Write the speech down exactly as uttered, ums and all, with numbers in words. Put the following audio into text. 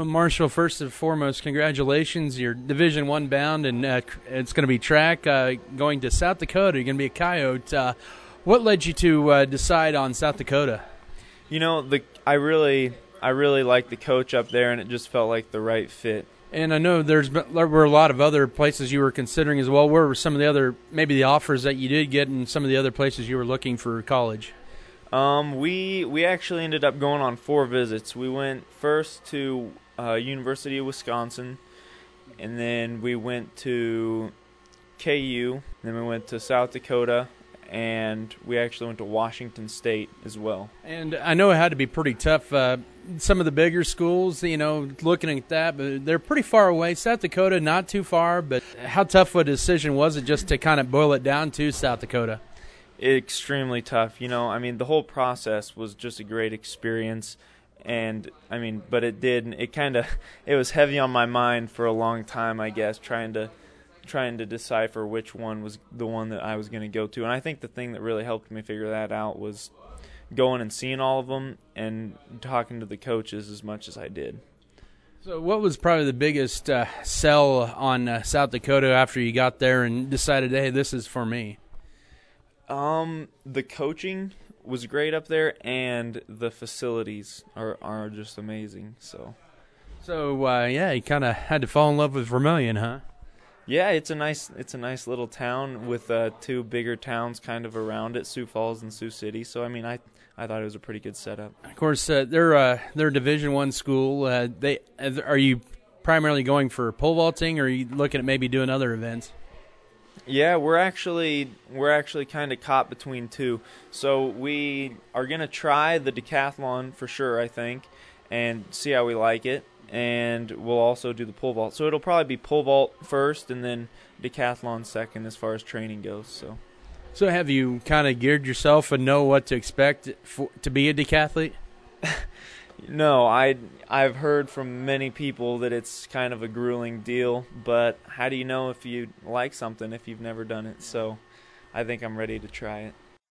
Well, Marshall, first and foremost, congratulations. You're Division One bound, and uh, it's going to be track uh, going to South Dakota. You're going to be a Coyote. Uh, what led you to uh, decide on South Dakota? You know, the I really I really liked the coach up there, and it just felt like the right fit. And I know there's been, there were a lot of other places you were considering as well. Where were some of the other, maybe the offers that you did get, and some of the other places you were looking for college? Um, we we actually ended up going on four visits. We went first to uh, University of Wisconsin, and then we went to K U, then we went to South Dakota, and we actually went to Washington State as well. And I know it had to be pretty tough. Uh, some of the bigger schools, you know, looking at that, but they're pretty far away. South Dakota, not too far, but how tough a decision was it just to kind of boil it down to South Dakota? Extremely tough. You know, I mean, the whole process was just a great experience. And, I mean, but it did, it kind of, it was heavy on my mind for a long time, I guess, trying to trying to decipher which one was the one that I was going to go to. And I think the thing that really helped me figure that out was going and seeing all of them and talking to the coaches as much as I did. So what was probably the biggest uh, sell on uh, South Dakota after you got there and decided, hey, this is for me? Um, the coaching was great up there, and the facilities are, are just amazing. So, so uh, yeah, you kind of had to fall in love with Vermilion, huh? Yeah, it's a nice it's a nice little town with uh, two bigger towns kind of around it, Sioux Falls and Sioux City. So I mean, I I thought it was a pretty good setup. Of course, uh, they're uh, they're a Division One school. Uh, they are you primarily going for pole vaulting, or are you looking at maybe doing other events? Yeah, we're actually we're actually kind of caught between two. So we are gonna try the decathlon for sure, I think, and see how we like it. And we'll also do the pole vault. So it'll probably be pole vault first and then decathlon second as far as training goes. So so have you kind of geared yourself and know what to expect for, to be a decathlete? No, I, I've heard from many people that it's kind of a grueling deal, but how do you know if you like something if you've never done it? So I think I'm ready to try it.